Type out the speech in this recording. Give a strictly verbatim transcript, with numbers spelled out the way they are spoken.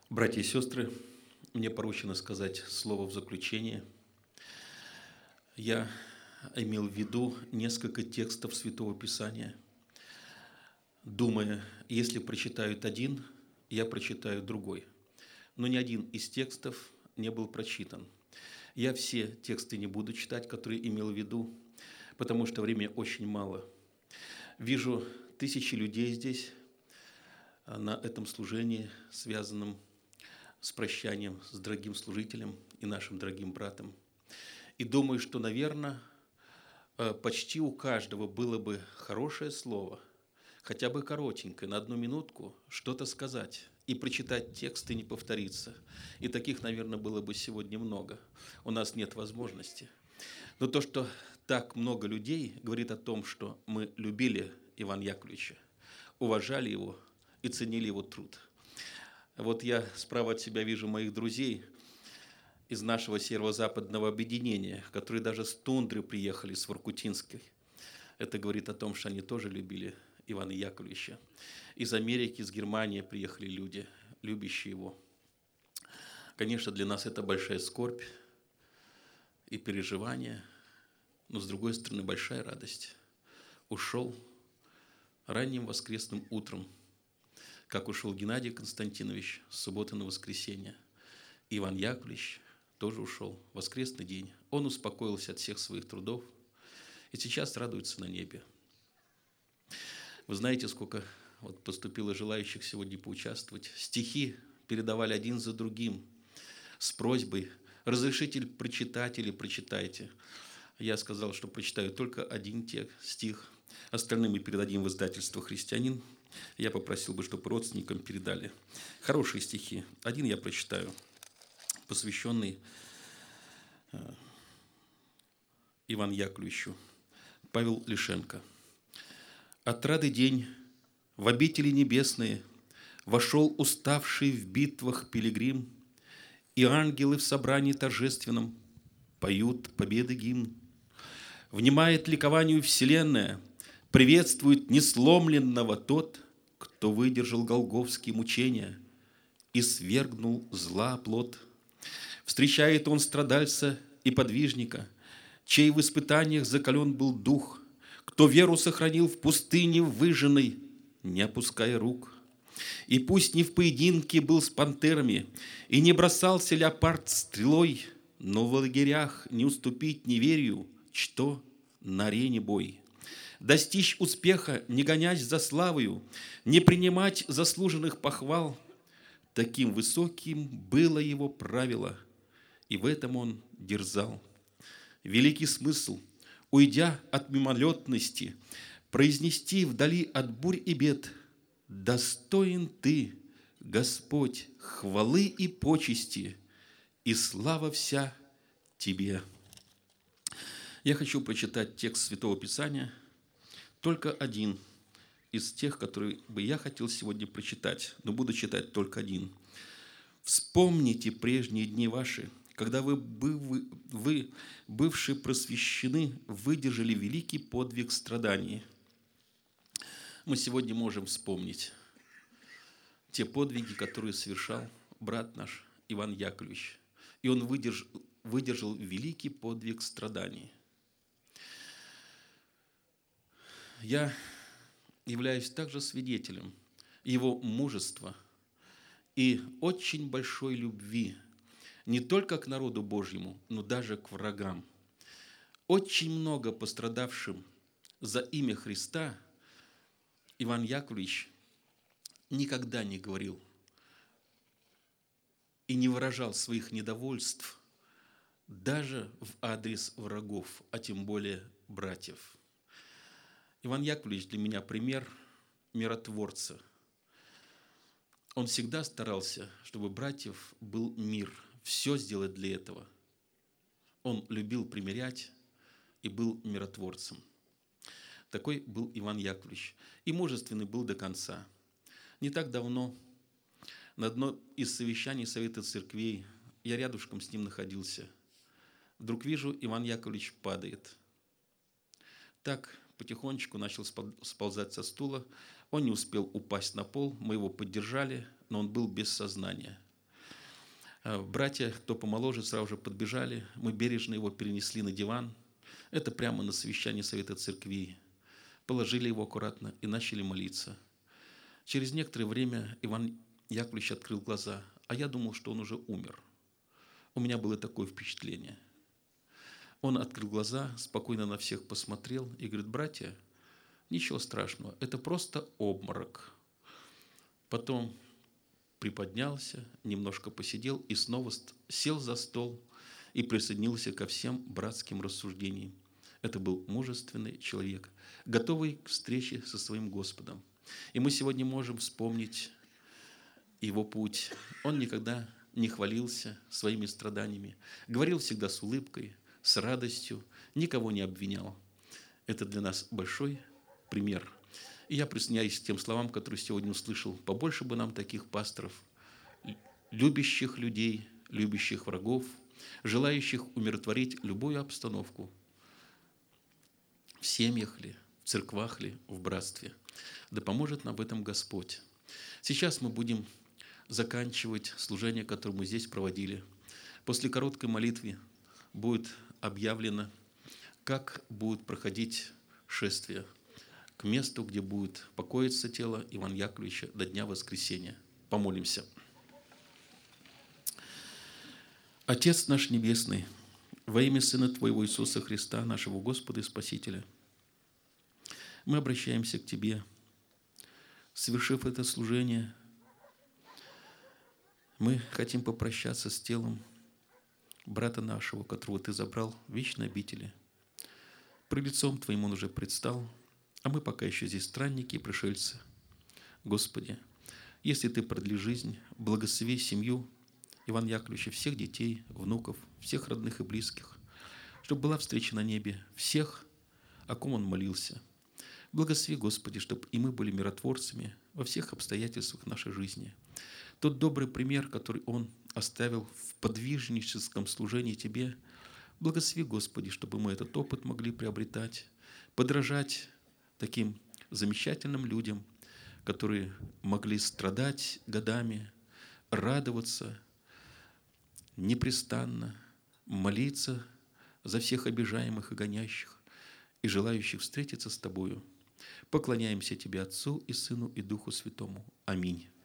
Братья и сестры, мне поручено сказать слово в заключение. Я имел в виду несколько текстов Святого Писания, думая, если прочитают один, я прочитаю другой. Но ни один из текстов не был прочитан. Я все тексты не буду читать, которые имел в виду, потому что времени очень мало. Вижу тысячи людей здесь, на этом служении, связанном с прощанием с дорогим служителем и нашим дорогим братом. И думаю, что, наверное, почти у каждого было бы хорошее слово, хотя бы коротенькое, на одну минутку, что-то сказать и прочитать текст и не повториться. И таких, наверное, было бы сегодня много. У нас нет возможности. Но то, что так много людей, говорит о том, что мы любили Ивана Яковлевича, уважали его и ценили его труд. Вот я справа от себя вижу моих друзей из нашего северо-западного объединения, которые даже с тундры приехали, с Воркутинской. Это говорит о том, что они тоже любили Ивана Яковлевича. Из Америки, из Германии приехали люди, любящие его. Конечно, для нас это большая скорбь и переживание, но, с другой стороны, большая радость. Ушел ранним воскресным утром, как ушел Геннадий Константинович с субботы на воскресенье. Иван Яковлевич тоже ушел в воскресный день. Он успокоился от всех своих трудов и сейчас радуется на небе. Вы знаете, сколько вот поступило желающих сегодня поучаствовать. Стихи передавали один за другим с просьбой: разрешите прочитать или прочитайте. Я сказал, что прочитаю только один текст, стих. Остальным мы передадим в издательство «Христианин». Я попросил бы, чтобы родственникам передали. Хорошие стихи. Один я прочитаю, посвященный Ивану Яковлевичу. Павел Лишенко. «Отрады день, в обители небесные вошел уставший в битвах пилигрим, и ангелы в собрании торжественном поют победы гимн. Внимает ликованию вселенная, приветствует несломленного тот, кто выдержал голгофские мучения и свергнул зла плод. Встречает он страдальца и подвижника, чей в испытаниях закален был дух, кто веру сохранил в пустыне выжженной, не опуская рук. И пусть не в поединке был с пантерами, и не бросался леопард стрелой, но в лагерях не уступить неверию, что на арене бой. Достичь успеха, не гонясь за славою, не принимать заслуженных похвал. Таким высоким было его правило, и в этом он дерзал. Великий смысл, уйдя от мимолетности, произнести вдали от бурь и бед: достоин ты, Господь, хвалы и почести, и слава вся тебе». Я хочу прочитать текст Святого Писания, только один из тех, которые бы я хотел сегодня прочитать, но буду читать только один. «Вспомните прежние дни ваши, когда вы, вы, вы, бывшие просвещены, выдержали великий подвиг страданий». Мы сегодня можем вспомнить те подвиги, которые совершал брат наш Иван Яковлевич. И он выдержал, выдержал великий подвиг страданий. Я являюсь также свидетелем его мужества и очень большой любви не только к народу Божьему, но даже к врагам. Очень много пострадавшим за имя Христа Иван Яковлевич никогда не говорил и не выражал своих недовольств даже в адрес врагов, а тем более братьев. Иван Яковлевич для меня пример миротворца. Он всегда старался, чтобы братьев был мир, все сделать для этого. Он любил примирять и был миротворцем. Такой был Иван Яковлевич. И мужественный был до конца. Не так давно на одно из совещаний Совета церквей я рядышком с ним находился. Вдруг вижу, Иван Яковлевич падает. Так потихонечку начал сползать со стула. Он не успел упасть на пол, мы его поддержали, но он был без сознания. А братья, кто помоложе, сразу же подбежали. Мы бережно его перенесли на диван. Это прямо на совещании Совета Церквей. Положили его аккуратно и начали молиться. Через некоторое время Иван Яковлевич открыл глаза, а я думал, что он уже умер. У меня было такое впечатление. Он открыл глаза, спокойно на всех посмотрел и говорит: братья, ничего страшного, это просто обморок. Потом приподнялся, немножко посидел и снова сел за стол и присоединился ко всем братским рассуждениям. Это был мужественный человек, готовый к встрече со своим Господом. И мы сегодня можем вспомнить его путь. Он никогда не хвалился своими страданиями, говорил всегда с улыбкой, с радостью, никого не обвинял. Это для нас большой пример. И я присоединяюсь к тем словам, которые сегодня услышал. Побольше бы нам таких пасторов, любящих людей, любящих врагов, желающих умиротворить любую обстановку, в семьях ли, в церквах ли, в братстве. Да поможет нам в этом Господь. Сейчас мы будем заканчивать служение, которое мы здесь проводили. После короткой молитвы будет объявлено, как будет проходить шествие к месту, где будет покоиться тело Ивана Яковлевича до дня воскресения. Помолимся. Отец наш Небесный, во имя Сына Твоего Иисуса Христа, нашего Господа и Спасителя, мы обращаемся к Тебе. Совершив это служение, мы хотим попрощаться с телом брата нашего, которого Ты забрал в вечной обители. Пред лицом Твоим он уже предстал, а мы пока еще здесь странники и пришельцы. Господи, если Ты продлишь жизнь, благослови семью Ивана Яковлевича, всех детей, внуков, всех родных и близких, чтобы была встреча на небе всех, о ком он молился. Благослови, Господи, чтобы и мы были миротворцами во всех обстоятельствах нашей жизни. Тот добрый пример, который он оставил в подвижническом служении Тебе, благослови, Господи, чтобы мы этот опыт могли приобретать, подражать таким замечательным людям, которые могли страдать годами, радоваться непрестанно, молиться за всех обижаемых и гонящих и желающих встретиться с Тобою. Поклоняемся Тебе, Отцу и Сыну и Духу Святому. Аминь.